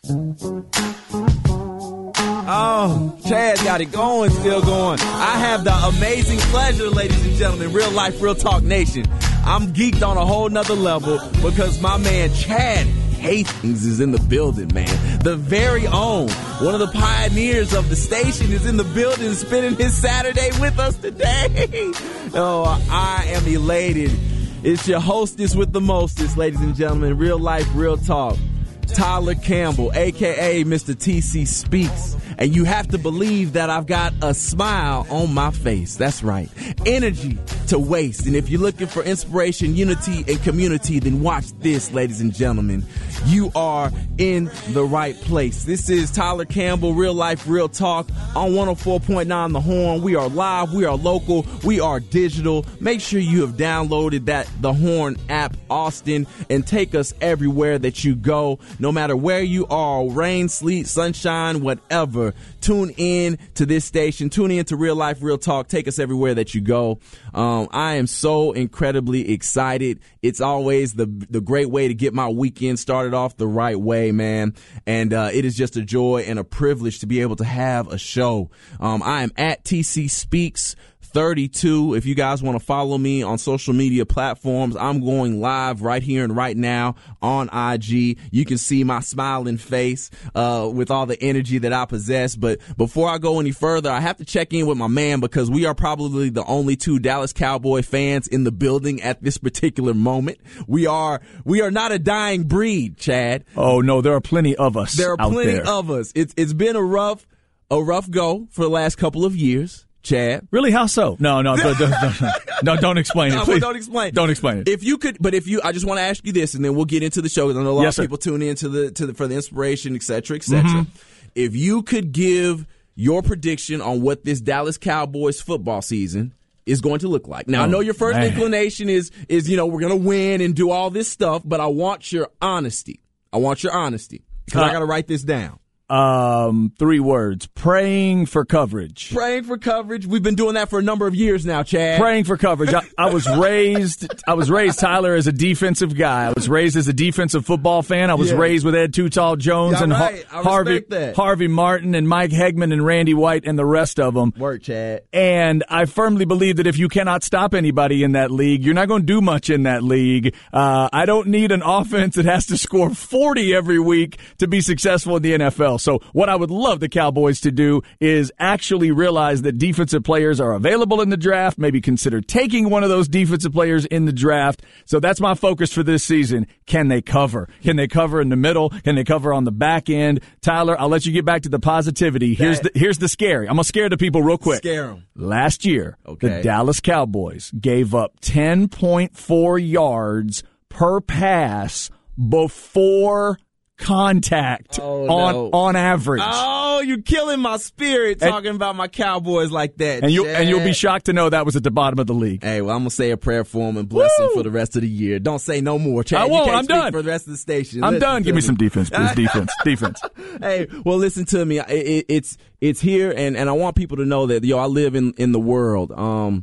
Oh, Chad got it going, still going. I have the amazing pleasure, ladies and gentlemen, Real Life, Real Talk Nation. I'm geeked on a whole nother level because my man Chad Hastings is in the building, man. The very own, one of the pioneers of the station is in the building spending his Saturday with us today. Oh, I am elated. It's your hostess with the mostest, ladies and gentlemen, Real Life, Real Talk. Tyler Campbell, a.k.a. Mr. TC Speaks. And you have to believe that I've got a smile on my face. That's right. Energy to waste. And if you're looking for inspiration, unity, and community, then watch this, ladies and gentlemen. You are in the right place. This is Tyler Campbell, Real Life, Real Talk on 104.9 The Horn. We are live. We are local. We are digital. Make sure you have downloaded The Horn app, Austin, and take us everywhere that you go. No matter where you are, rain, sleet, sunshine, whatever, tune in to this station. Tune in to Real Life, Real Talk. Take us everywhere that you go. I am so incredibly excited. It's always the great way to get my weekend started off the right way, man. And it is just a joy and a privilege to be able to have a show. I am at TC Speaks 32. If you guys want to follow me on social media platforms, I'm going live right here and right now on IG. You can see my smiling face with all the energy that I possess. But before I go any further, I have to check in with my man because we are probably the only two Dallas Cowboy fans in the building at this particular moment. We are not a dying breed, Chad. Oh no, there are plenty of us. There are plenty of us. It's been a rough go for the last couple of years. Chad. Really? How so? No, don't explain it, please. Don't explain. Don't explain it. I just want to ask you this, and then we'll get into the show, because I know a lot of people tune in for the inspiration, et cetera, et cetera. Mm-hmm. If you could give your prediction on what this Dallas Cowboys football season is going to look like. Now, I know your first inclination is we're going to win and do all this stuff, but I want your honesty. Because I got to write this down. 3 words. Praying for coverage. Praying for coverage. We've been doing that for a number of years now, Chad. Praying for coverage. I was raised, Tyler, as a defensive guy. I was raised as a defensive football fan. I was raised with Ed Too Tall Jones and Harvey Martin and Mike Hegman and Randy White and the rest of them. Work, Chad. And I firmly believe that if you cannot stop anybody in that league, you're not going to do much in that league. I don't need an offense that has to score 40 every week to be successful in the NFL. So what I would love the Cowboys to do is actually realize that defensive players are available in the draft, maybe consider taking one of those defensive players in the draft. So that's my focus for this season. Can they cover? Can they cover in the middle? Can they cover on the back end? Tyler, I'll let you get back to the positivity. Here's the scary. I'm going to scare the people real quick. Scare them. Last year, the Dallas Cowboys gave up 10.4 yards per pass before contact on average. Oh, you're killing my spirit talking about my Cowboys like that. And you'll be shocked to know that was at the bottom of the league. Hey, well, I'm gonna say a prayer for him and bless him for the rest of the year. Don't say no more, Chad. I won't. You can't I'm speak done for the rest of the station. I'm done. Give me some defense, please. Defense. Hey, well, listen to me. It's here, and I want people to know that I live in the world.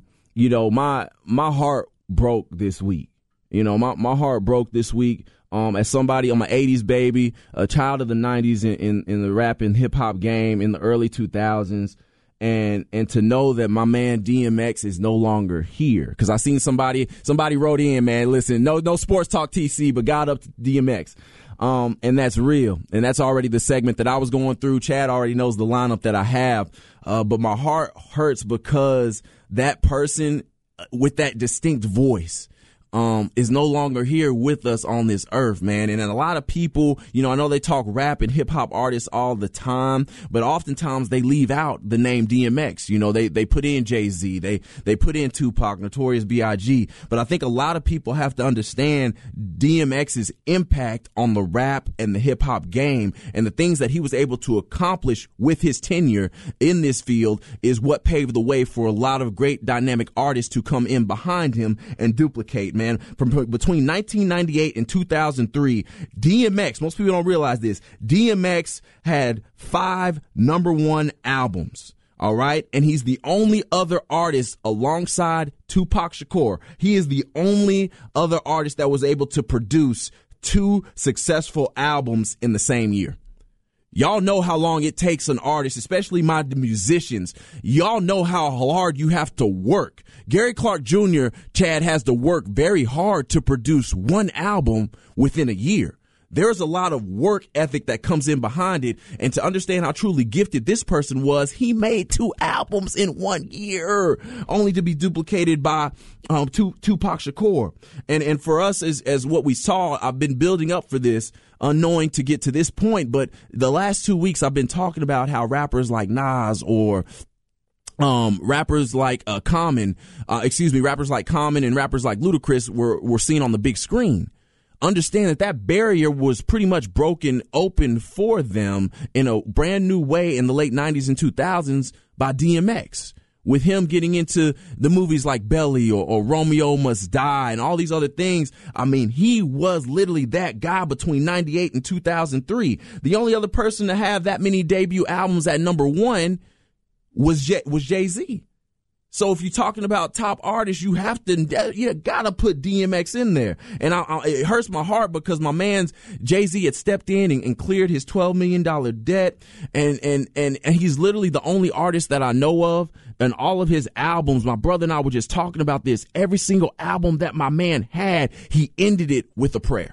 My heart broke this week. My heart broke this week. As somebody, I'm an 80s baby, a child of the 90s in the rap and hip hop game in the early 2000s. And to know that my man DMX is no longer here. Cause I seen somebody wrote in, man, listen, no sports talk TC, but got up to DMX. And that's real. And that's already the segment that I was going through. Chad already knows the lineup that I have. But my heart hurts because that person with that distinct voice is no longer here with us on this earth, man. And a lot of people, I know they talk rap and hip hop artists all the time, but oftentimes they leave out the name DMX. They put in Jay-Z, they put in Tupac, Notorious B.I.G. But I think a lot of people have to understand DMX's impact on the rap and the hip hop game, and the things that he was able to accomplish with his tenure in this field is what paved the way for a lot of great dynamic artists to come in behind him and duplicate, man. From between 1998 and 2003, DMX, most people don't realize this, DMX had 5 number 1 albums. All right. And he's the only other artist alongside Tupac Shakur. He is the only other artist that was able to produce 2 successful albums in the same year. Y'all know how long it takes an artist, especially my musicians. Y'all know how hard you have to work. Gary Clark Jr., Chad, has to work very hard to produce one album within a year. There's a lot of work ethic that comes in behind it. And to understand how truly gifted this person was, he made 2 albums in 1 year, only to be duplicated by Tupac Shakur. And for us, as what we saw, I've been building up for this, unknowing to get to this point. But the last 2 weeks, I've been talking about how rappers like Nas or rappers like Common and rappers like Ludacris were seen on the big screen. Understand that barrier was pretty much broken open for them in a brand new way in the late 90s and 2000s by DMX. With him getting into the movies like Belly or Romeo Must Die and all these other things. I mean, he was literally that guy between 98 and 2003. The only other person to have that many debut albums at number 1 was Jay-Z. So if you're talking about top artists, you gotta put DMX in there. And it hurts my heart because my man's Jay-Z had stepped in and cleared his $12 million debt. And he's literally the only artist that I know of. And all of his albums, my brother and I were just talking about this. Every single album that my man had, he ended it with a prayer.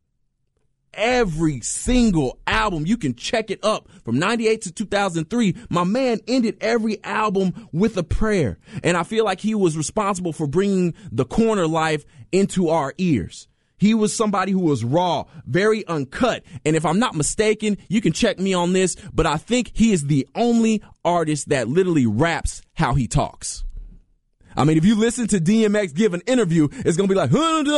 Every single album, you can check it up from 98 to 2003. My man ended every album with a prayer. And I feel like he was responsible for bringing the corner life into our ears. He was somebody who was raw, very uncut. And if I'm not mistaken, you can check me on this, but I think he is the only artist that literally raps how he talks. I mean, if you listen to DMX give an interview, it's going to be like,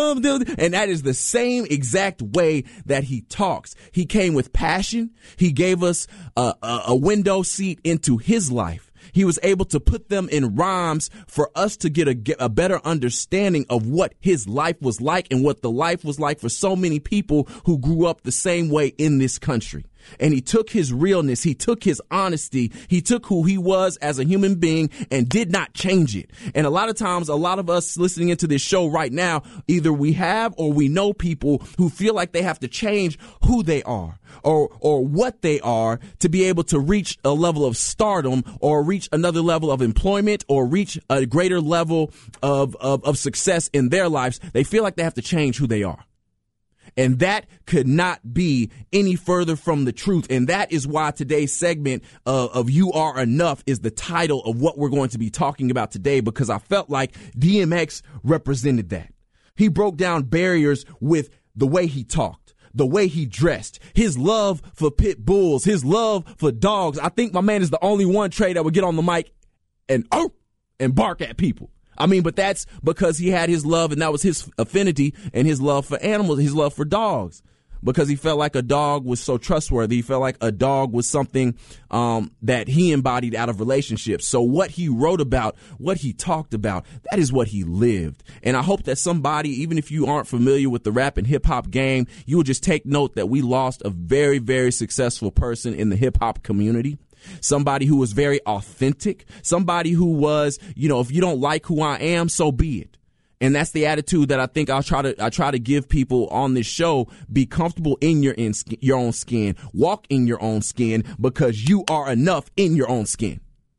and that is the same exact way that he talks. He came with passion. He gave us a window seat into his life. He was able to put them in rhymes for us to get a better understanding of what his life was like and what the life was like for so many people who grew up the same way in this country. And he took his realness, he took his honesty, he took who he was as a human being and did not change it. And a lot of times, a lot of us listening into this show right now, either we have or we know people who feel like they have to change who they are or what they are to be able to reach a level of stardom or reach another level of employment or reach a greater level of success in their lives. They feel like they have to change who they are. And that could not be any further from the truth. And that is why today's segment of You Are Enough is the title of what we're going to be talking about today, because I felt like DMX represented that. He broke down barriers with the way he talked, the way he dressed, his love for pit bulls, his love for dogs. I think my man is the only one, Trey, that would get on the mic and bark at people. I mean, but that's because he had his love, and that was his affinity and his love for animals, his love for dogs, because he felt like a dog was so trustworthy. He felt like a dog was something that he embodied out of relationships. So what he wrote about, what he talked about, that is what he lived. And I hope that somebody, even if you aren't familiar with the rap and hip hop game, you will just take note that we lost a very, very successful person in the hip hop community. Somebody who was very authentic, somebody who was, if you don't like who I am, so be it. And that's the attitude that I think I try to give people on this show. Be comfortable in your own skin. Walk in your own skin, because you are enough in your own skin.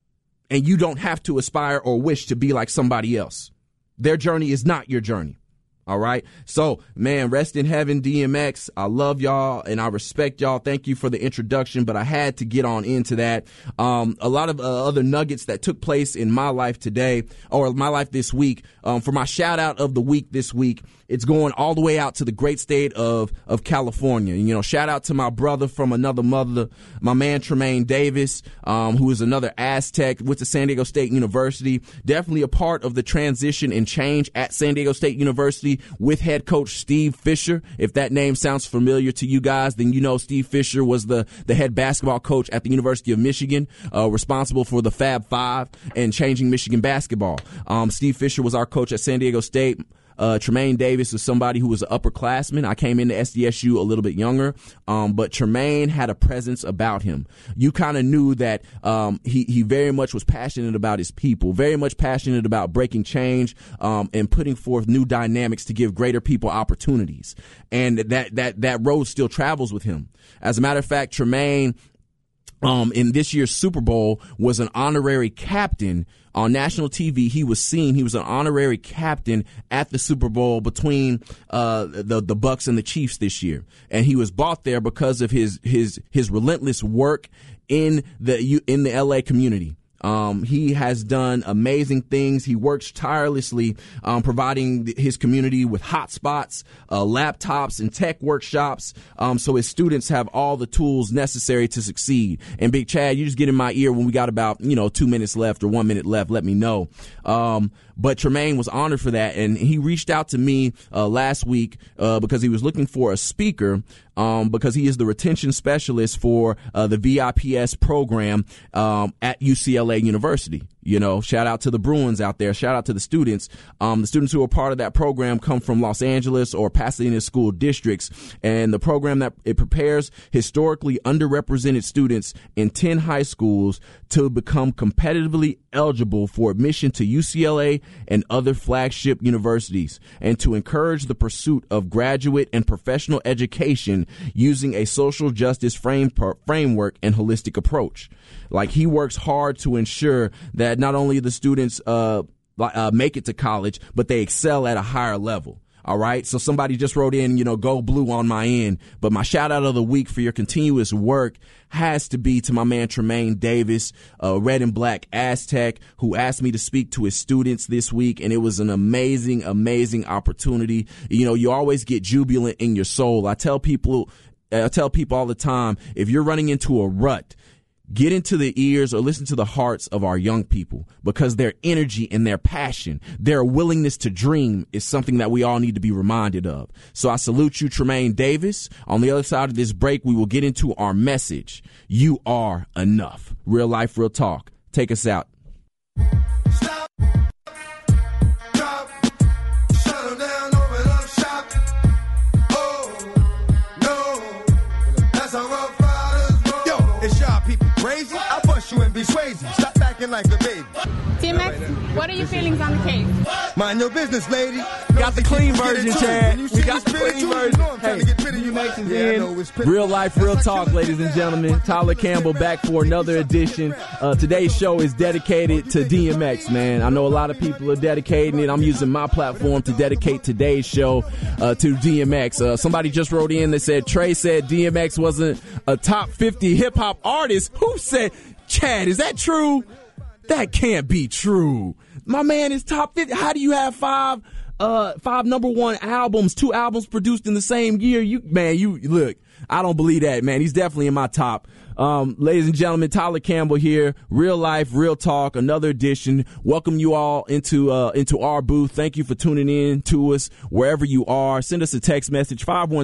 And you don't have to aspire or wish to be like somebody else. Their journey is not your journey. All right. So, man, rest in heaven, DMX. I love y'all and I respect y'all. Thank you for the introduction, but I had to get on into that. A lot of other nuggets that took place in my life today, or my life this week. For my shout out of the week this week, it's going all the way out to the great state of California. Shout out to my brother from another mother, my man Tremaine Davis, who is another Aztec, went to San Diego State University. Definitely a part of the transition and change at San Diego State University with head coach Steve Fisher. If that name sounds familiar to you guys, then Steve Fisher was the head basketball coach at the University of Michigan, responsible for the Fab Five and changing Michigan basketball. Steve Fisher was our coach at San Diego State. Tremaine Davis is somebody who was an upperclassman. I came into SDSU a little bit younger, but Tremaine had a presence about him. You kind of knew that he very much was passionate about his people, very much passionate about breaking change and putting forth new dynamics to give greater people opportunities. And that road still travels with him. As a matter of fact, Tremaine in this year's Super Bowl was an honorary captain on national TV. He was an honorary captain at the Super Bowl between the Bucs and the Chiefs this year, and he was brought there because of his relentless work in the LA community. He has done amazing things. He works tirelessly, providing his community with hotspots, laptops, and tech workshops, so his students have all the tools necessary to succeed. And Big Chad, you just get in my ear when we got about 2 minutes left or 1 minute left. Let me know. But Tremaine was honored for that, and he reached out to me last week because he was looking for a speaker, because he is the retention specialist for the VIPS program at UCLA University. Shout out to the Bruins out there. Shout out to the students. The students who are part of that program come from Los Angeles or Pasadena school districts, and the program that it prepares historically underrepresented students in 10 high schools to become competitively eligible for admission to UCLA and other flagship universities, and to encourage the pursuit of graduate and professional education using a social justice framework and holistic approach. Like, he works hard to ensure that not only the students make it to college, but they excel at a higher level. All right. So somebody just wrote in, go blue on my end. But my shout out of the week for your continuous work has to be to my man Tremaine Davis, Red and Black Aztec, who asked me to speak to his students this week. And it was an amazing, amazing opportunity. You always get jubilant in your soul. I tell people all the time, if you're running into a rut, get into the ears or listen to the hearts of our young people, because their energy and their passion, their willingness to dream is something that we all need to be reminded of. So I salute you, Tremaine Davis. On the other side of this break, we will get into our message. You are enough. Real life, real talk. Take us out. Stop. Drop. Shut down, open up shop. Oh, no. That's how rough riders roll. Yo, it's y'all people crazy? I bust you and be crazy. Stop acting like a baby. DMX, what are your feelings on the case? Mind your business, lady. Got the clean version, Chad. We got the clean version. Hey, DMX is in. Real life, real talk, ladies and gentlemen. Tyler Campbell back for another edition. Today's show is dedicated to DMX, man. I know a lot of people are dedicating it. I'm using my platform to dedicate today's show to DMX. Somebody just wrote in that said Trey said DMX wasn't a top 50 hip-hop artist. Who said? Chad, is that true? That can't be true. My man is top 50. How do you have five number one albums, 2 albums produced in the same year? You look, I don't believe that, man. He's definitely in my top. Ladies and gentlemen, Tyler Campbell here. Real life, real talk, another edition. Welcome you all into our booth. Thank you for tuning in to us wherever you are. Send us a text message,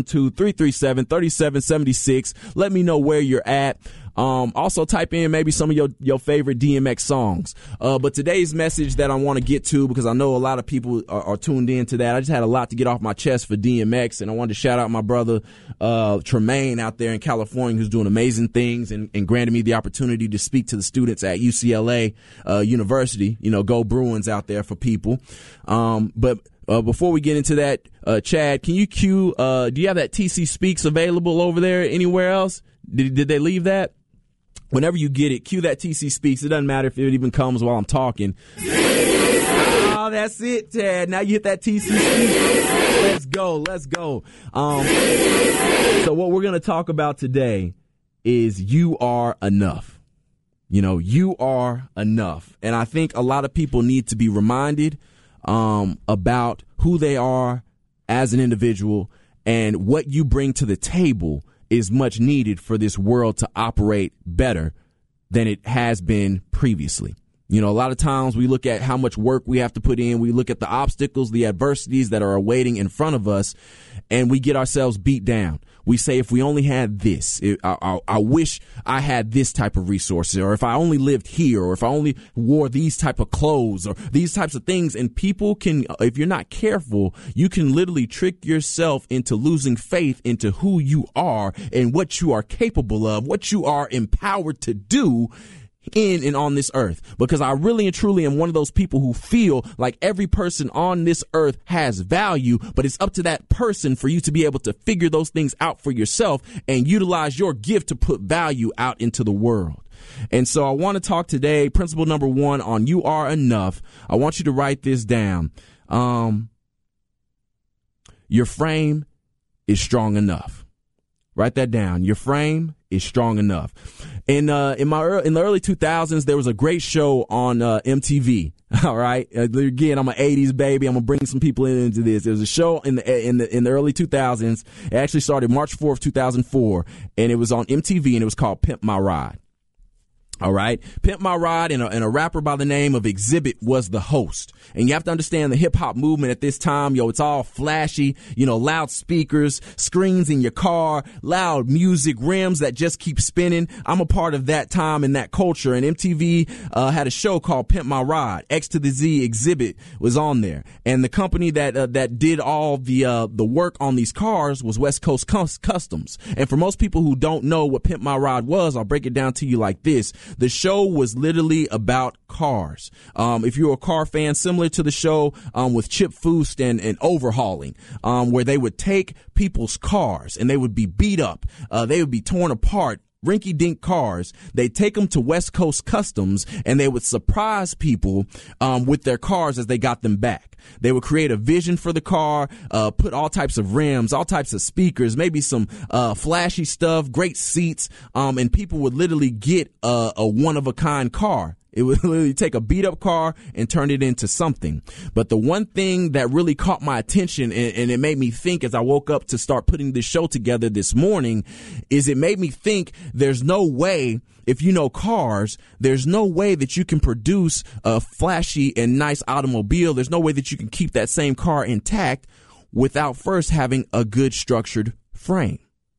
512-337-3776. Let me know where you're at. Also type in maybe some of your favorite DMX songs. But today's message that I want to get to, because I know a lot of people are tuned in to that. I just had a lot to get off my chest for DMX, and I wanted to shout out my brother, Tremaine out there in California, who's doing amazing things and granted me the opportunity to speak to the students at UCLA, University. Go Bruins out there for people. But before we get into that, Chad, can you cue, do you have that TC Speaks available over there anywhere else? Did they leave that? Whenever you get it, cue that TC Speaks. It doesn't matter if it even comes while I'm talking. Oh, that's it, Chad. Now you hit that TC Speaks. Let's go. So what we're going to talk about today is you are enough. You are enough. And I think a lot of people need to be reminded about who they are as an individual, and what you bring to the table is much needed for this world to operate better than it has been previously. A lot of times we look at how much work we have to put in. We look at the obstacles, the adversities that are awaiting in front of us, and we get ourselves beat down. We say, if we only had this, I wish I had this type of resources, or if I only lived here, or if I only wore these type of clothes, or these types of things. And people can, if you're not careful, you can literally trick yourself into losing faith into who you are and what you are capable of, what you are empowered to do. in and on this earth, because I really and truly am one of those people who feel like every person on this earth has value, but it's up to that person for you to be able to figure those things out for yourself and utilize your gift to put value out into the world. And so I want to talk today, principle number 1 on you are enough. I want you to write this down. Your frame is strong enough. Write that down. Your frame is strong enough. In the early 2000s, there was a great show on MTV. All right. Again, I'm an 80s baby. I'm gonna bring some people into this. There was a show in the early 2000s. It actually started March 4th, 2004, and it was on MTV, and it was called Pimp My Ride. All right. Pimp My Ride and a rapper by the name of Exhibit was the host. And you have to understand the hip hop movement at this time. It's all flashy, loud speakers, screens in your car, loud music, rims that just keep spinning. I'm a part of that time and that culture. And MTV had a show called Pimp My Ride. X to the Z Exhibit was on there. And the company that did all the work on these cars was West Coast Customs. And for most people who don't know what Pimp My Ride was, I'll break it down to you like this. The show was literally about cars. If you're a car fan, similar to the show with Chip Foose and Overhauling, where they would take people's cars and they would be beat up. They would be torn apart. Rinky-dink cars. They'd take them to West Coast Customs and they would surprise people with their cars as they got them back. They would create a vision for the car, put all types of rims, all types of speakers, maybe some flashy stuff, great seats, and people would literally get a one-of-a-kind car. It would literally take a beat-up car and turn it into something. But the one thing that really caught my attention, and it made me think as I woke up to start putting this show together this morning, is it made me think there's no way, if you know cars, there's no way that you can produce a flashy and nice automobile. There's no way that you can keep that same car intact without first having a good structured frame.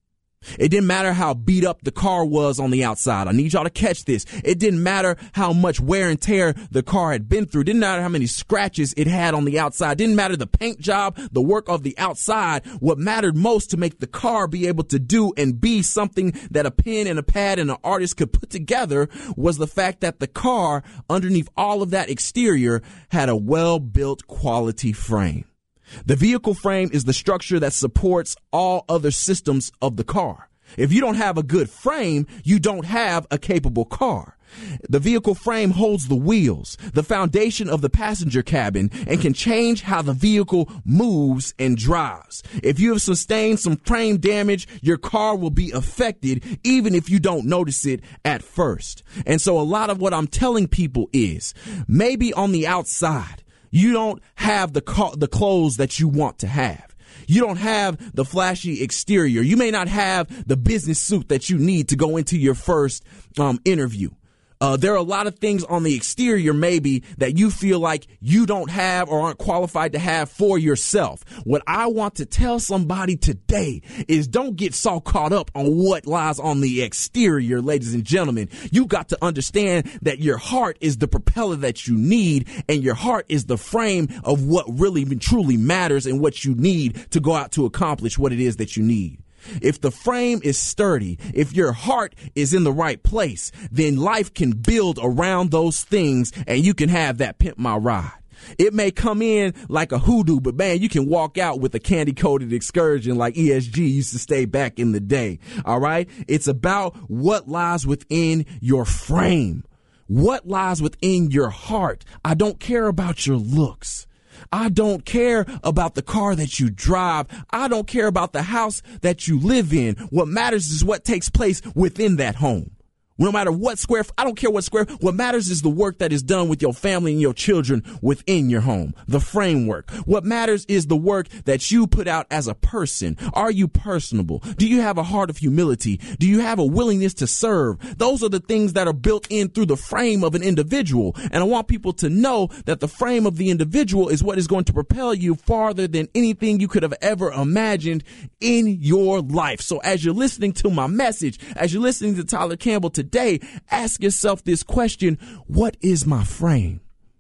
It didn't matter how beat up the car was on the outside. I need y'all to catch this. It didn't matter how much wear and tear the car had been through. It didn't matter how many scratches it had on the outside. It didn't matter the paint job, the work of the outside. What mattered most to make the car be able to do and be something that a pen and a pad and an artist could put together was the fact that the car, underneath all of that exterior, had a well-built quality frame. The vehicle frame is the structure that supports all other systems of the car. If you don't have a good frame, you don't have a capable car. The vehicle frame holds the wheels, the foundation of the passenger cabin, and can change how the vehicle moves and drives. If you have sustained some frame damage, your car will be affected even if you don't notice it at first. And so a lot of what I'm telling people is maybe on the outside, you don't have the clothes that you want to have. You don't have the flashy exterior. You may not have the business suit that you need to go into your first interview. There are a lot of things on the exterior maybe that you feel like you don't have or aren't qualified to have for yourself. What I want to tell somebody today is don't get so caught up on what lies on the exterior, ladies and gentlemen. You got to understand that your heart is the propeller that you need, and your heart is the frame of what really truly matters and what you need to go out to accomplish what it is that you need. If the frame is sturdy, if your heart is in the right place, then life can build around those things and you can have that Pimp My Ride. It may come in like a hoodoo, but man, you can walk out with a candy-coated excursion like ESG used to stay back in the day. All right. It's about what lies within your frame. What lies within your heart. I don't care about your looks. I don't care about the car that you drive. I don't care about the house that you live in. What matters is what takes place within that home. No matter what square, I don't care what square. What matters is the work that is done with your family and your children within your home, the framework. What matters is the work that you put out as a person. Are you personable? Do you have a heart of humility? Do you have a willingness to serve? Those are the things that are built in through the frame of an individual. And I want people to know that the frame of the individual is what is going to propel you farther than anything you could have ever imagined in your life. So as you're listening to my message, as you're listening to Tyler Campbell today, ask yourself this question: what is my frame?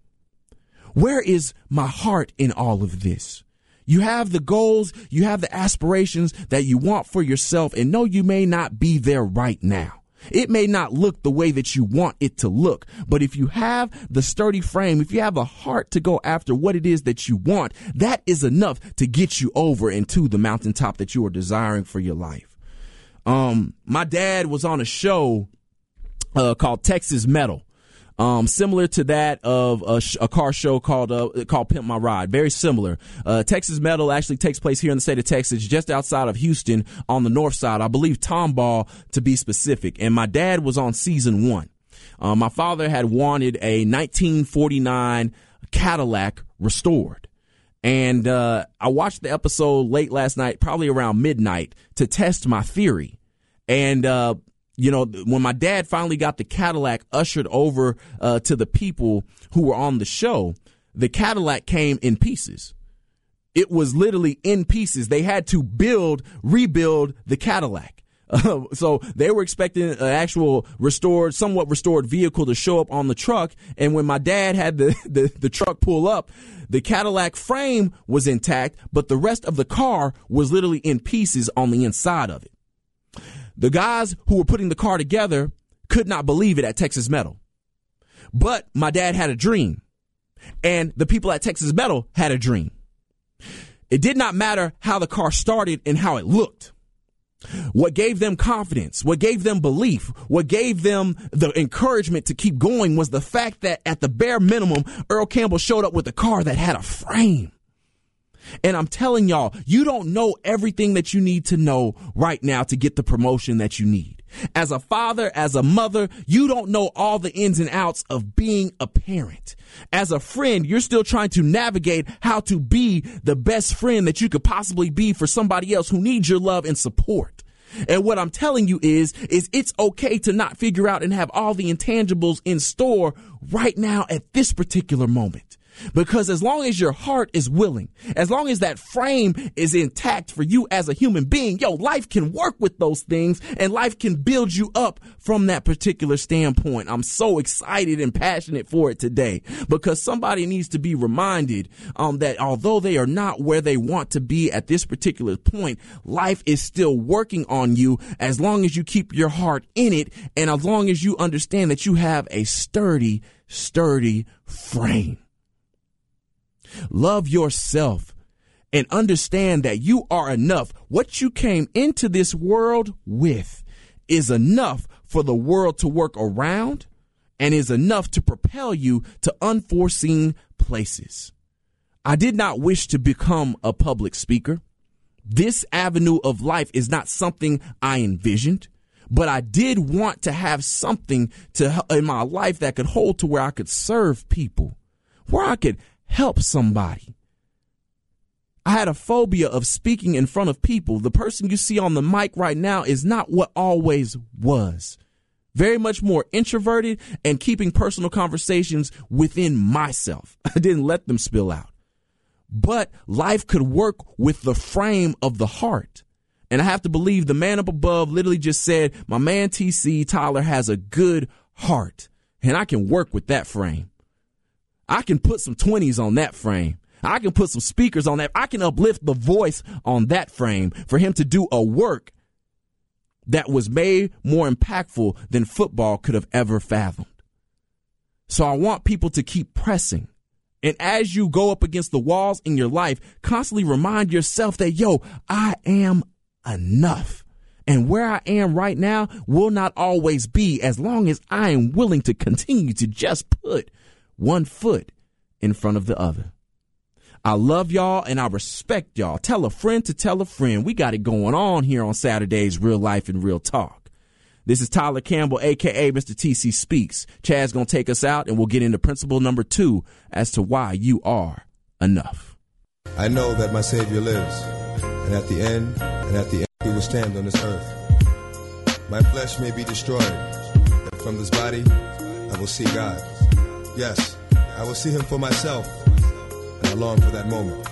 Where is my heart in all of this? You have the goals, you have the aspirations that you want for yourself, and no, you may not be there right now. It may not look the way that you want it to look, but if you have the sturdy frame, if you have a heart to go after what it is that you want, that is enough to get you over into the mountaintop that you are desiring for your life. My dad was on a show called Texas Metal. Similar to that of a car show called Pimp My Ride. Very similar. Texas Metal actually takes place here in the state of Texas, just outside of Houston on the north side. I believe Tomball to be specific. And my dad was on season 1. My father had wanted a 1949 Cadillac restored. And I watched the episode late last night, probably around midnight, to test my theory. And when my dad finally got the Cadillac ushered over to the people who were on the show, the Cadillac came in pieces. It was literally in pieces. They had to rebuild the Cadillac. So they were expecting an actual somewhat restored vehicle to show up on the truck. And when my dad had the truck pull up, the Cadillac frame was intact, but the rest of the car was literally in pieces on the inside of it. The guys who were putting the car together could not believe it at Texas Metal. But my dad had a dream, and the people at Texas Metal had a dream. It did not matter how the car started and how it looked. What gave them confidence, what gave them belief, what gave them the encouragement to keep going was the fact that at the bare minimum, Earl Campbell showed up with a car that had a frame. And I'm telling y'all, you don't know everything that you need to know right now to get the promotion that you need. As a father, as a mother, you don't know all the ins and outs of being a parent. As a friend, you're still trying to navigate how to be the best friend that you could possibly be for somebody else who needs your love and support. And what I'm telling you is it's okay to not figure out and have all the intangibles in store right now at this particular moment. Because as long as your heart is willing, as long as that frame is intact for you as a human being, life can work with those things and life can build you up from that particular standpoint. I'm so excited and passionate for it today because somebody needs to be reminded that although they are not where they want to be at this particular point, life is still working on you as long as you keep your heart in it and as long as you understand that you have a sturdy frame. Love yourself and understand that you are enough. What you came into this world with is enough for the world to work around and is enough to propel you to unforeseen places. I did not wish to become a public speaker. This avenue of life is not something I envisioned, but I did want to have something in my life that could hold to where I could serve people, where I could help somebody. I had a phobia of speaking in front of people. The person you see on the mic right now is not what always was. Very much more introverted and keeping personal conversations within myself. I didn't let them spill out. But life could work with the frame of the heart. And I have to believe the man up above literally just said, my man TC Tyler has a good heart. And I can work with that frame. I can put some 20s on that frame. I can put some speakers on that. I can uplift the voice on that frame for him to do a work that was made more impactful than football could have ever fathomed. So I want people to keep pressing. And as you go up against the walls in your life, constantly remind yourself that, I am enough. And where I am right now will not always be as long as I am willing to continue to just put one foot in front of the other. I love y'all and I respect y'all. Tell a friend to tell a friend. We got it going on here on Saturday's Real Life and Real Talk. This is Tyler Campbell, a.k.a. Mr. TC Speaks. Chad's going to take us out and we'll get into principle number 2 as to why you are enough. I know that my Savior lives, and at the end, he will stand on this earth. My flesh may be destroyed, but from this body, I will see God. Yes, I will see him for myself, and I long for that moment.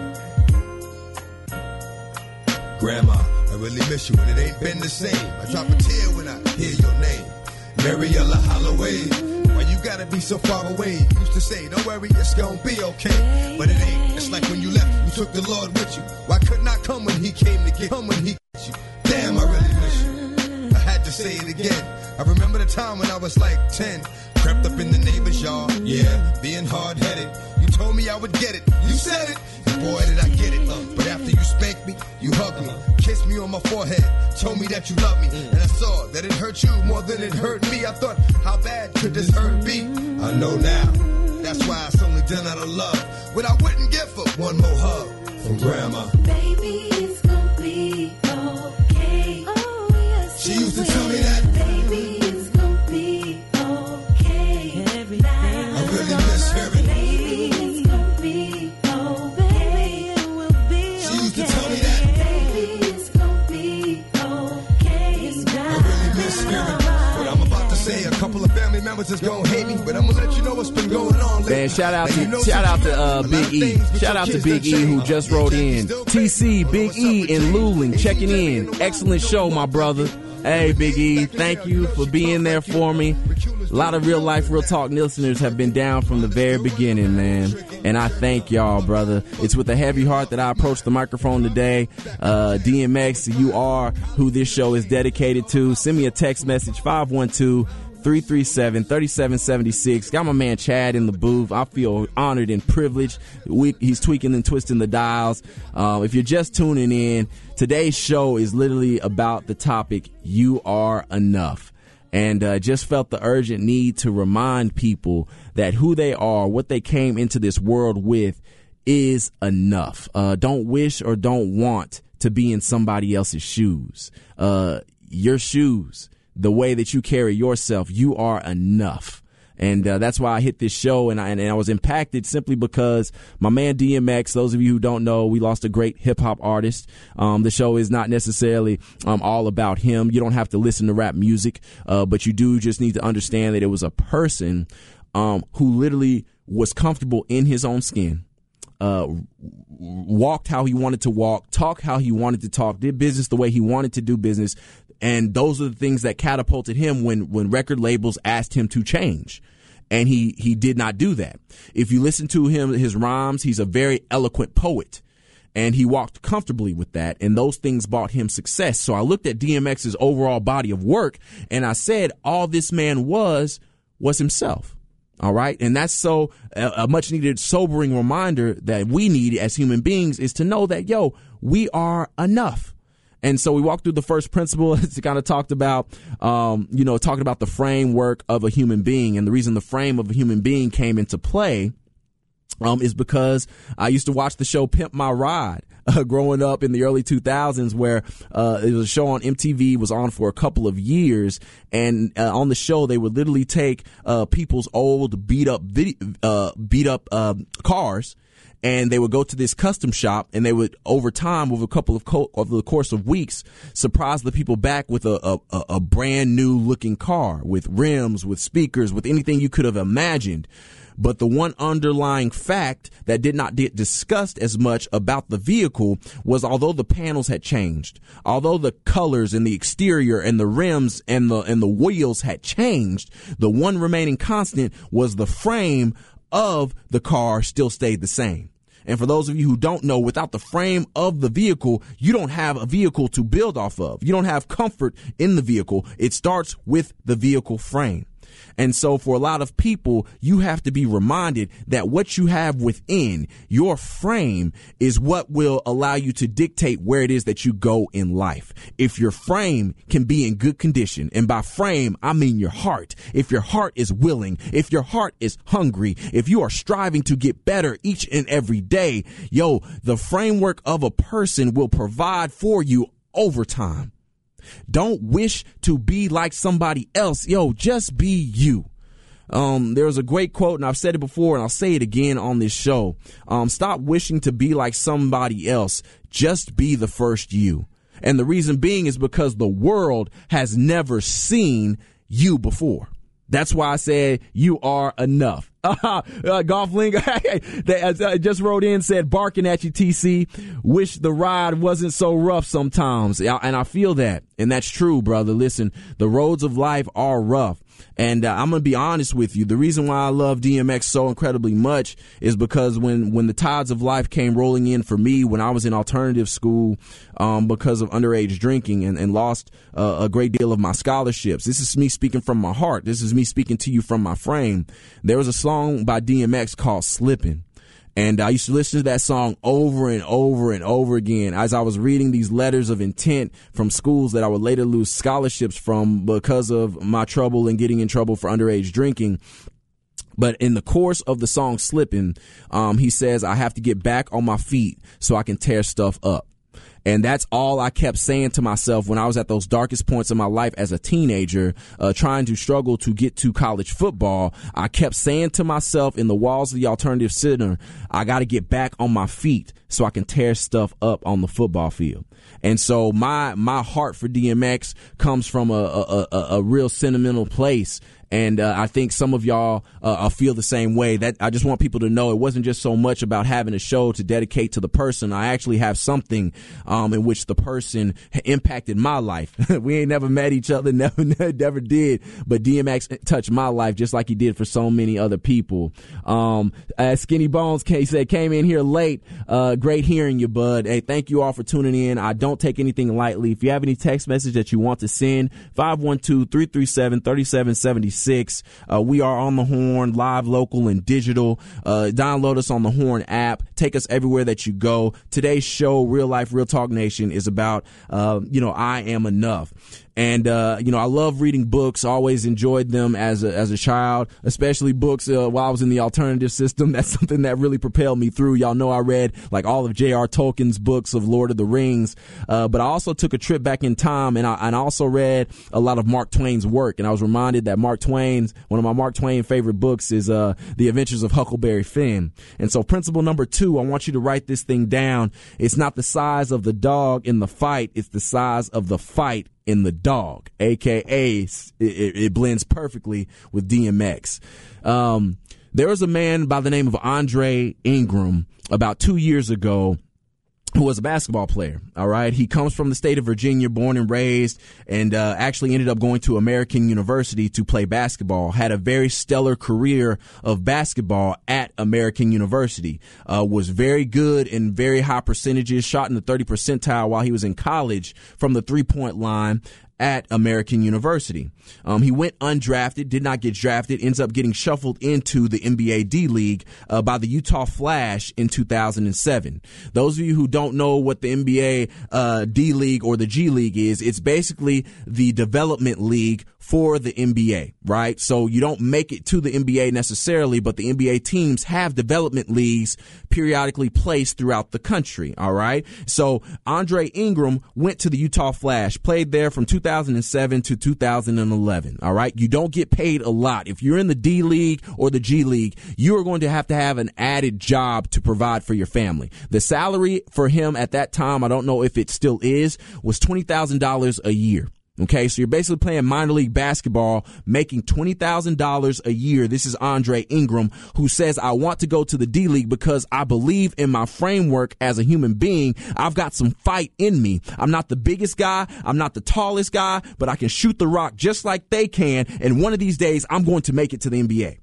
Grandma, I really miss you, and it ain't been the same. I drop a tear when I hear your name. Mariella Holloway, why you gotta be so far away? Used to say, don't worry, it's gonna be okay. But it ain't, it's like when you left, you took the Lord with you. Why couldn't I come when he came to get you? Damn, I really miss you. I had to say it again. I remember the time when I was like 10. Crept up in the neighbor's yard, yeah, being hard-headed. You told me I would get it, you said it, and boy did I get it. But after you spanked me, you hugged me, kissed me on my forehead, told me that you loved me, and I saw that it hurt you more than it hurt me. I thought, how bad could this hurt be? I know now, that's why it's only done out of love. What I wouldn't give for one more hug from Grandma. Baby, it's gonna be okay. Oh, yes, She used to tell me that. baby, it's gonna be okay. I really miss hearing. Baby, it's gonna be okay. It will be She used to tell me that. Baby, it's gonna be okay. I really miss hearing what I'm about to say. A couple of family members is gonna hate me, but I'm gonna let you know what's been going on lately. Man, shout out And you know to Big E. Shout out to Big E who just wrote in. TC, Big E in Luling, checking in. Excellent show, my brother. Hey, Big E, thank you for being there for me. A lot of Real Life, Real Talk listeners have been down from the very beginning, man. And I thank y'all, brother. It's with a heavy heart that I approach the microphone today. DMX, you are who this show is dedicated to. Send me a text message, 512-337-3776. Got my man Chad in the booth. I feel honored and privileged. He's tweaking and twisting the dials. If you're just tuning in, today's show is literally about the topic, you are enough. And just felt the urgent need to remind people that who they are, what they came into this world with, is enough. Don't wish or don't want to be in somebody else's shoes. Your shoes, the way that you carry yourself, you are enough. And that's why I hit this show, and I was impacted simply because my man DMX, those of you who don't know, we lost a great hip-hop artist. The show is not necessarily all about him. You don't have to listen to rap music, but you do just need to understand that it was a person who literally was comfortable in his own skin, walked how he wanted to walk, talked how he wanted to talk, did business the way he wanted to do business. And those are the things that catapulted him when record labels asked him to change. And he did not do that. If you listen to him, his rhymes, he's a very eloquent poet. And he walked comfortably with that. And those things brought him success. So I looked at DMX's overall body of work and I said, all this man was himself. All right. And that's so a much needed sobering reminder that we need as human beings is to know that, we are enough. And so we walked through the first principle. It's kind of talked about, talking about the framework of a human being. And the reason the frame of a human being came into play is because I used to watch the show Pimp My Ride growing up in the early 2000s, where it was a show on MTV, was on for a couple of years. And on the show, they would literally take people's old beat up cars. And they would go to this custom shop, and they would, over time, over the course of weeks, surprise the people back with a brand new looking car, with rims, with speakers, with anything you could have imagined. But the one underlying fact that did not get discussed as much about the vehicle was, although the panels had changed, although the colors and the exterior and the rims and the wheels had changed, the one remaining constant was the frame of the car still stayed the same. And for those of you who don't know, without the frame of the vehicle, you don't have a vehicle to build off of. You don't have comfort in the vehicle. It starts with the vehicle frame. And so for a lot of people, you have to be reminded that what you have within your frame is what will allow you to dictate where it is that you go in life. If your frame can be in good condition, and by frame, I mean your heart. If your heart is willing, if your heart is hungry, if you are striving to get better each and every day, the framework of a person will provide for you over time. Don't wish to be like somebody else. Just be you. There's a great quote, and I've said it before, and I'll say it again on this show. Stop wishing to be like somebody else. Just be the first you. And the reason being is because the world has never seen you before. That's why I said you are enough. Golf Link just wrote in, said, barking at you, TC. Wish the ride wasn't so rough sometimes. And I feel that. And that's true, brother. Listen, the roads of life are rough. And I'm going to be honest with you. The reason why I love DMX so incredibly much is because when the tides of life came rolling in for me when I was in alternative school because of underage drinking and lost a great deal of my scholarships. This is me speaking from my heart. This is me speaking to you from my frame. There was a song by DMX called Slippin'. And I used to listen to that song over and over and over again as I was reading these letters of intent from schools that I would later lose scholarships from because of my trouble and getting in trouble for underage drinking. But in the course of the song Slippin', he says, I have to get back on my feet so I can tear stuff up. And that's all I kept saying to myself when I was at those darkest points in my life as a teenager, trying to struggle to get to college football. I kept saying to myself in the walls of the alternative center, I got to get back on my feet so I can tear stuff up on the football field. And so my heart for DMX comes from a real sentimental place. And I think some of y'all feel the same way. That I just want people to know it wasn't just so much about having a show to dedicate to the person. I actually have something in which the person impacted my life. We ain't never met each other, never did. But DMX touched my life just like he did for so many other people. Skinny Bones said, came in here late. Great hearing you, bud. Hey, thank you all for tuning in. I don't take anything lightly. If you have any text message that you want to send, 512-337-3776. We are on the Horn, live, local, and digital. Download us on the Horn app. Take us everywhere that you go. Today's show, Real Life, Real Talk Nation, is about, I am enough. And, I love reading books, always enjoyed them as a child, especially books while I was in the alternative system. That's something that really propelled me through. Y'all know I read like all of J.R. Tolkien's books of Lord of the Rings. But I also took a trip back in time and I also read a lot of Mark Twain's work. And I was reminded that one of my Mark Twain favorite books is The Adventures of Huckleberry Finn. And so principle number 2, I want you to write this thing down. It's not the size of the dog in the fight. It's the size of the fight in the dog, aka it blends perfectly with DMX. There was a man by the name of Andre Ingram about 2 years ago who was a basketball player. All right. He comes from the state of Virginia, born and raised, and actually ended up going to American University to play basketball. Had a very stellar career of basketball at American University. Was very good in very high percentages, shot in the 30th percentile while he was in college from the 3-point line at American University. He went undrafted, did not get drafted, ends up getting shuffled into the NBA D-League by the Utah Flash in 2007. Those of you who don't know what the NBA D-League or the G-League is, it's basically the development league for the NBA, right? So you don't make it to the NBA necessarily, but the NBA teams have development leagues periodically placed throughout the country, all right? So Andre Ingram went to the Utah Flash, played there from 2007 to 2011, all right? You don't get paid a lot. If you're in the D League or the G League, you are going to have an added job to provide for your family. The salary for him at that time, I don't know if it still is, was $20,000 a year. Okay, so you're basically playing minor league basketball, making $20,000 a year. This is Andre Ingram, who says, I want to go to the D League because I believe in my framework as a human being. I've got some fight in me. I'm not the biggest guy. I'm not the tallest guy, but I can shoot the rock just like they can. And one of these days, I'm going to make it to the NBA.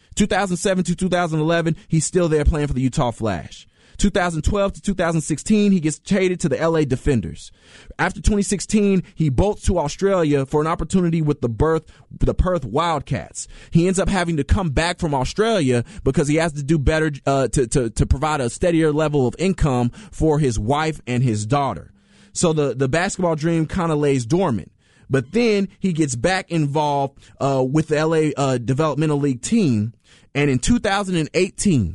2007 to 2011, he's still there playing for the Utah Flash. 2012 to 2016, he gets traded to the LA Defenders. After 2016, he bolts to Australia for an opportunity with the Perth Wildcats. He ends up having to come back from Australia because he has to do better to provide a steadier level of income for his wife and his daughter. So the basketball dream kind of lays dormant. But then he gets back involved with the LA Developmental League team, and in 2018,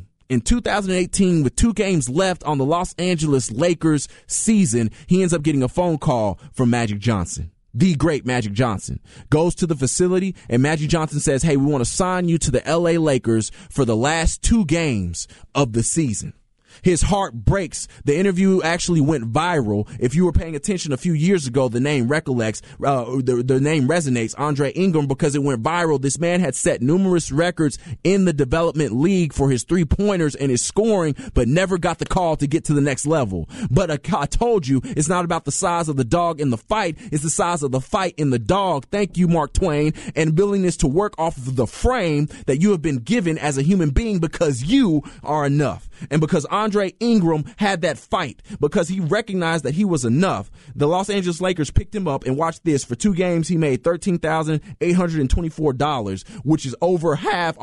with 2 games left on the Los Angeles Lakers season, he ends up getting a phone call from Magic Johnson. The great Magic Johnson goes to the facility, and Magic Johnson says, hey, we want to sign you to the LA Lakers for the last 2 games of the season. His heart breaks. The interview actually went viral. If you were paying attention a few years ago, the name recollects, the name resonates, Andre Ingram, because it went viral. This man had set numerous records in the development league for his three-pointers and his scoring, but never got the call to get to the next level. But I told you, it's not about the size of the dog in the fight. It's the size of the fight in the dog. Thank you, Mark Twain, and willingness to work off of the frame that you have been given as a human being, because you are enough. And because Andre Ingram had that fight, because he recognized that he was enough, the Los Angeles Lakers picked him up, and watch this. For 2 games, he made $13,824, which is over half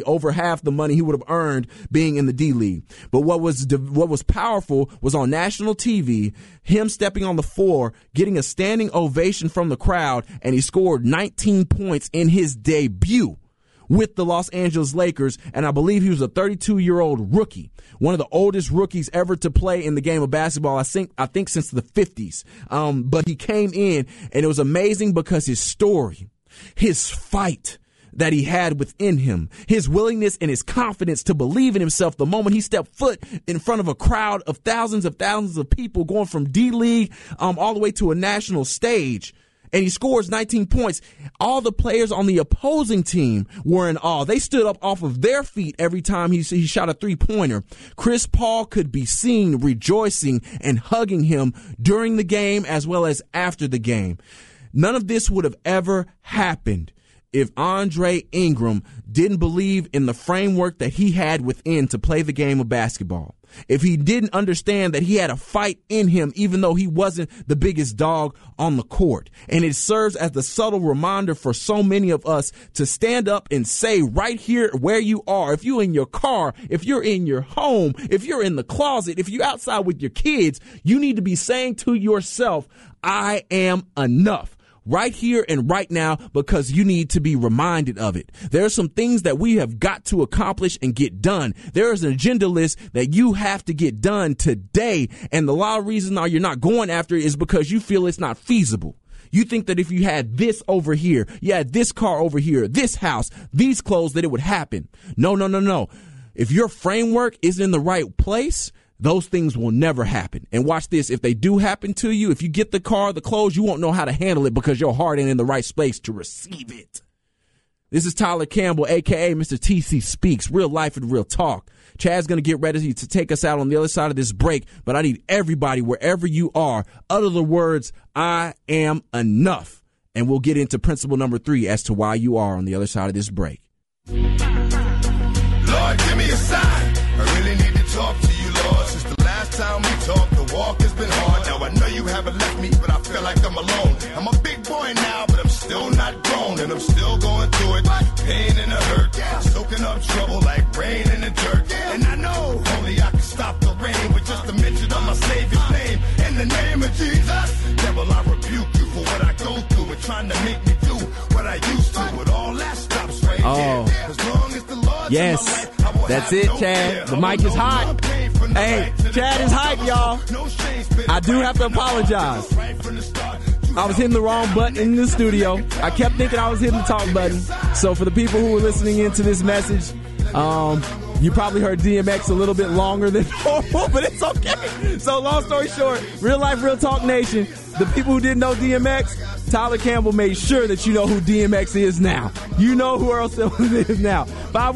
the money he would have earned being in the D League. But what was powerful was on national TV, him stepping on the floor, getting a standing ovation from the crowd, and he scored 19 points in his debut with the Los Angeles Lakers, and I believe he was a 32-year-old rookie, one of the oldest rookies ever to play in the game of basketball, I think since the 50s. But he came in, and it was amazing because his story, his fight that he had within him, his willingness and his confidence to believe in himself the moment he stepped foot in front of a crowd of thousands of people, going from D-League all the way to a national stage. And he scores 19 points. All the players on the opposing team were in awe. They stood up off of their feet every time he shot a three-pointer. Chris Paul could be seen rejoicing and hugging him during the game as well as after the game. None of this would have ever happened if Andre Ingram didn't believe in the framework that he had within to play the game of basketball. If he didn't understand that he had a fight in him, even though he wasn't the biggest dog on the court. And it serves as the subtle reminder for so many of us to stand up and say right here where you are, if you're in your car, if you're in your home, if you're in the closet, if you're outside with your kids, you need to be saying to yourself, I am enough. Right here and right now, because you need to be reminded of it. There are some things that we have got to accomplish and get done. There is an agenda list that you have to get done today. And the lot of reason why you're not going after it is because you feel it's not feasible. You think that if you had this over here, you had this car over here, this house, these clothes, that it would happen. No. If your framework is in the right place, those things will never happen. And watch this. If they do happen to you, if you get the car, the clothes, you won't know how to handle it because your heart ain't in the right space to receive it. This is Tyler Campbell, a.k.a. Mr. TC Speaks, real life and real talk. Chad's going to get ready to take us out on the other side of this break, but I need everybody, wherever you are, utter the words, I am enough. And we'll get into principle number 3 as to why you are on the other side of this break. Lord, give me a sign. I really need to talk to you, Lord. Since the last time we talked, the walk has been hard. Now I know you haven't left me, but I feel like I'm alone. I'm a big boy now, but I'm still not grown, and I'm still going through it. Pain and the hurt, soaking up trouble like rain in the dirt. And I know only I can stop the rain with just a mention of my Savior's name. In the name of Jesus, devil, I rebuke you for what I go through and trying to make me do what I used to. But all that stops right here. As long as the Lord's in my life, I will That's have it, no Chad. fear. The mic is hot. Hey, Chad is hype, y'all. I do have to apologize. I was hitting the wrong button in the studio. I kept thinking I was hitting the talk button. So for the people who were listening into this message, you probably heard DMX a little bit longer than normal, but it's okay. So long story short, Real Life, Real Talk Nation, the people who didn't know DMX, Tyler Campbell made sure that you know who DMX is now. You know who else it is now.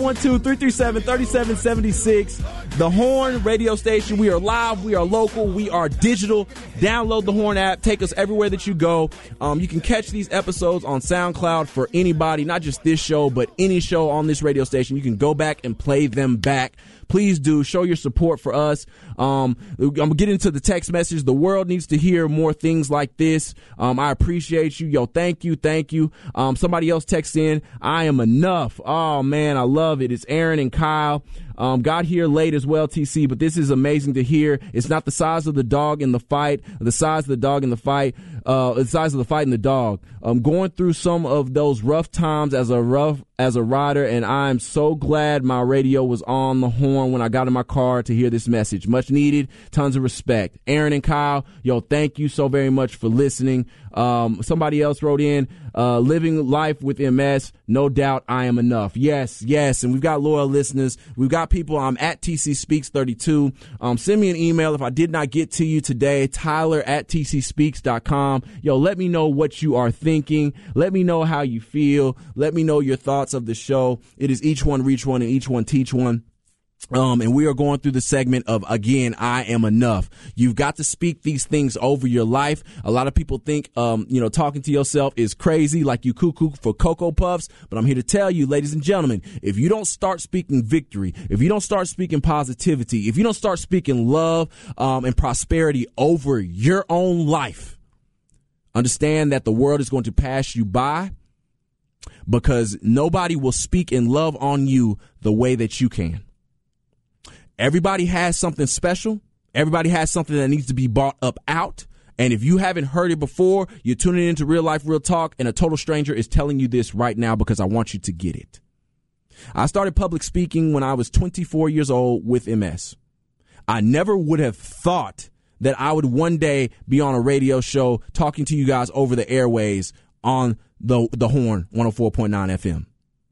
512-337-3776. The Horn radio station. We are live. We are local. We are digital. Download the Horn app. Take us everywhere that you go. You can catch these episodes on SoundCloud for anybody, not just this show, but any show on this radio station. You can go back and play them back. Please do show your support for us. I'm gonna get into the text message. The world needs to hear more things like this. I appreciate you. Yo, thank you. Somebody else texts in, I am enough. Oh man, I love it. It's Aaron and Kyle. Got here late as well, TC, but this is amazing to hear. It's not the size of the dog in the fight, the size of the dog in the fight, the size of the fight in the dog. I'm going through some of those rough times as a rider, and I'm so glad my radio was on the Horn when I got in my car to hear this message. Much needed, tons of respect. Aaron and Kyle, yo, thank you so very much for listening. Somebody else wrote in, living life with MS, no doubt I am enough. Yes. And we've got loyal listeners. We've got people. I'm at TC Speaks 32. Send me an email if I did not get to you today. Tyler at TCSpeaks.com. Yo, let me know what you are thinking. Let me know how you feel. Let me know your thoughts of the show. It is each one reach one and each one teach one. And we are going through the segment of, again, I am enough. You've got to speak these things over your life. A lot of people think, talking to yourself is crazy, like you cuckoo for Cocoa Puffs. But I'm here to tell you, ladies and gentlemen, if you don't start speaking victory, if you don't start speaking positivity, if you don't start speaking love, and prosperity over your own life, understand that the world is going to pass you by, because nobody will speak in love on you the way that you can. Everybody has something special. Everybody has something that needs to be brought up out. And if you haven't heard it before, you're tuning into Real Life, Real Talk, and a total stranger is telling you this right now because I want you to get it. I started public speaking when I was 24 years old with MS. I never would have thought that I would one day be on a radio show talking to you guys over the airways on the Horn 104.9 FM.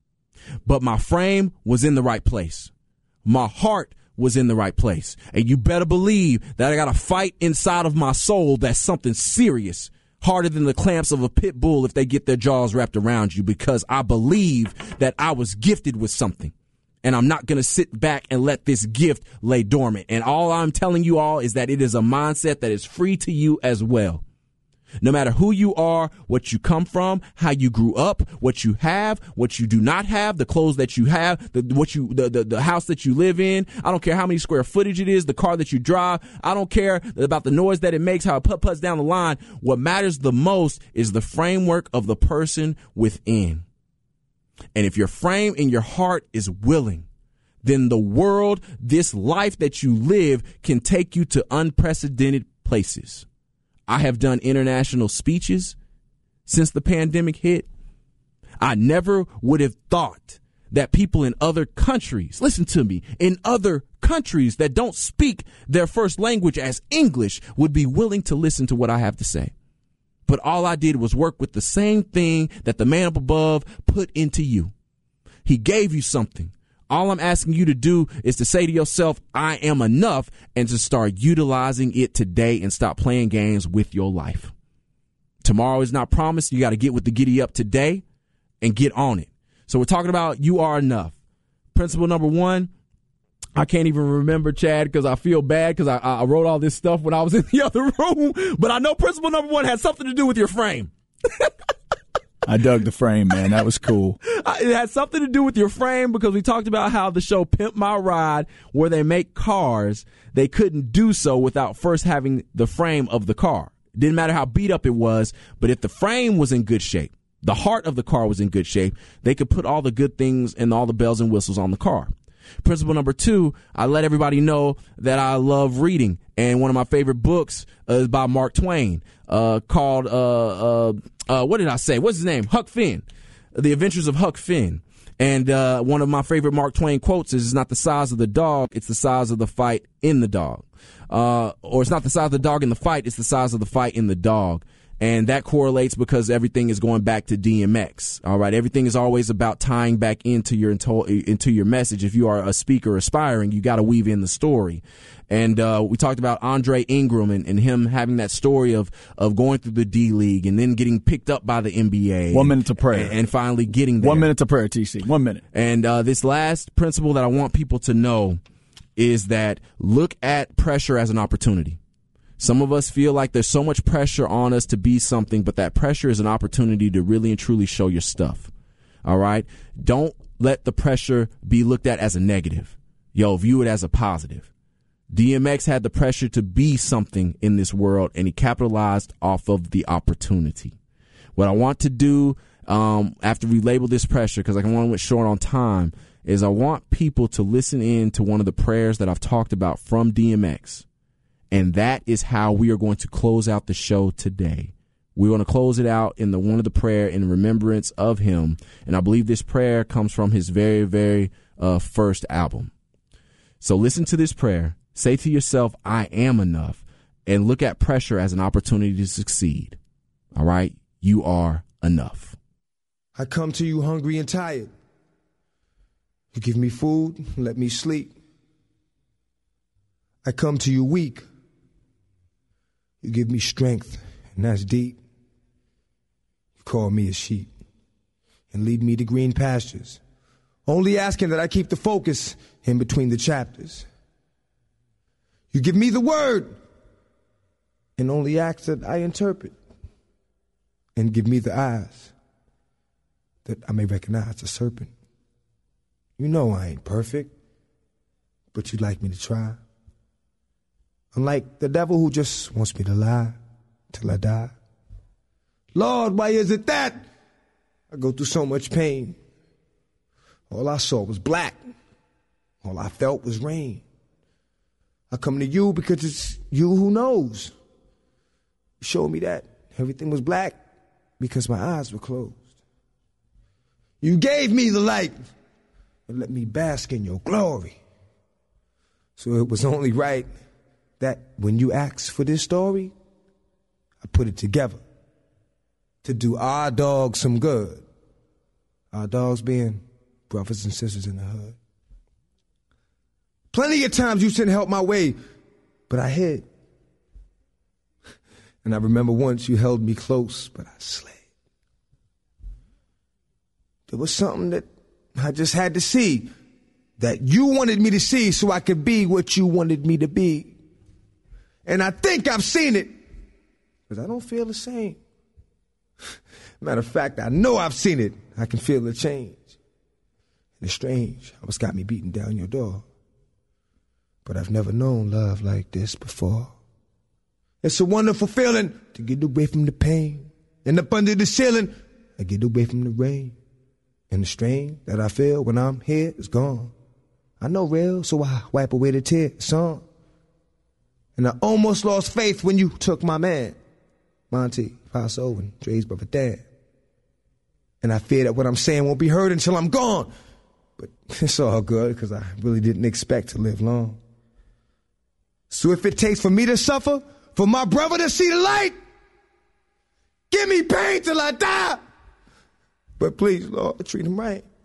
But my frame was in the right place. My heart was in the right place. And you better believe that I got a fight inside of my soul that's something serious, harder than the clamps of a pit bull if they get their jaws wrapped around you, because I believe that I was gifted with something. And I'm not going to sit back and let this gift lay dormant. And all I'm telling you all is that it is a mindset that is free to you as well. No matter who you are, what you come from, how you grew up, what you have, what you do not have, the clothes that you have, the house that you live in. I don't care how many square footage it is, the car that you drive. I don't care about the noise that it makes, how it puts down the line. What matters the most is the framework of the person within. And if your frame in your heart is willing, then the world, this life that you live, can take you to unprecedented places. I have done international speeches since the pandemic hit. I never would have thought that people in other countries, listen to me, in other countries that don't speak their first language as English would be willing to listen to what I have to say. But all I did was work with the same thing that the man up above put into you. He gave you something. All I'm asking you to do is to say to yourself, I am enough, and to start utilizing it today and stop playing games with your life. Tomorrow is not promised. You got to get with the giddy up today and get on it. So we're talking about you are enough. Principle number 1, I can't even remember, Chad, because I feel bad because I wrote all this stuff when I was in the other room. But I know principle number 1 has something to do with your frame. I dug the frame, man. That was cool. It had something to do with your frame, because we talked about how the show Pimp My Ride, where they make cars, they couldn't do so without first having the frame of the car. Didn't matter how beat up it was, but if the frame was in good shape, the heart of the car was in good shape, they could put all the good things and all the bells and whistles on the car. Principle number 2, I let everybody know that I love reading. And one of my favorite books is by Mark Twain, called, what did I say? What's his name? Huck Finn. The Adventures of Huck Finn. And one of my favorite Mark Twain quotes is, it's not the size of the dog, it's the size of the fight in the dog. Or it's not the size of the dog in the fight, it's the size of the fight in the dog. And that correlates because everything is going back to DMX. All right. Everything is always about tying back into your message. If you are a speaker aspiring, you got to weave in the story. And we talked about Andre Ingram and him having that story of going through the D League and then getting picked up by the NBA. 1 minute to prayer. And finally getting there. 1 minute to prayer, TC. 1 minute. And this last principle that I want people to know is that look at pressure as an opportunity. Some of us feel like there's so much pressure on us to be something, but that pressure is an opportunity to really and truly show your stuff. All right? Don't let the pressure be looked at as a negative. View it as a positive. DMX had the pressure to be something in this world, and he capitalized off of the opportunity. What I want to do after we label this pressure, because I want to short on time, is I want people to listen in to one of the prayers that I've talked about from DMX. And that is how we are going to close out the show today. We're going to close it out in one of the prayer in remembrance of him. And I believe this prayer comes from his very, very first album. So listen to this prayer. Say to yourself, I am enough. And look at pressure as an opportunity to succeed. All right? You are enough. I come to you hungry and tired. You give me food and let me sleep. I come to you weak. You give me strength, and that's deep. You call me a sheep and lead me to green pastures, only asking that I keep the focus in between the chapters. You give me the word and only ask that I interpret, and give me the eyes that I may recognize the serpent. You know I ain't perfect, but you'd like me to try. Unlike the devil who just wants me to lie till I die. Lord, why is it that I go through so much pain? All I saw was black. All I felt was rain. I come to you because it's you who knows. You showed me that everything was black because my eyes were closed. You gave me the light and let me bask in your glory. So it was only right that when you asked for this story, I put it together to do our dogs some good. Our dogs being brothers and sisters in the hood. Plenty of times you sent help my way, but I hid. And I remember once you held me close, but I slid. There was something that I just had to see, that you wanted me to see so I could be what you wanted me to be. And I think I've seen it, because I don't feel the same. Matter of fact, I know I've seen it. I can feel the change. And it's strange how it's got me beating down your door. But I've never known love like this before. It's a wonderful feeling to get away from the pain. And up under the ceiling, I get away from the rain. And the strain that I feel when I'm here is gone. I know real, so I wipe away the tear. It's on. And I almost lost faith when you took my man, Monty, Paso, and Dre's brother Dan. And I fear that what I'm saying won't be heard until I'm gone. But it's all good, because I really didn't expect to live long. So if it takes for me to suffer, for my brother to see the light, give me pain till I die. But please, Lord, treat him right.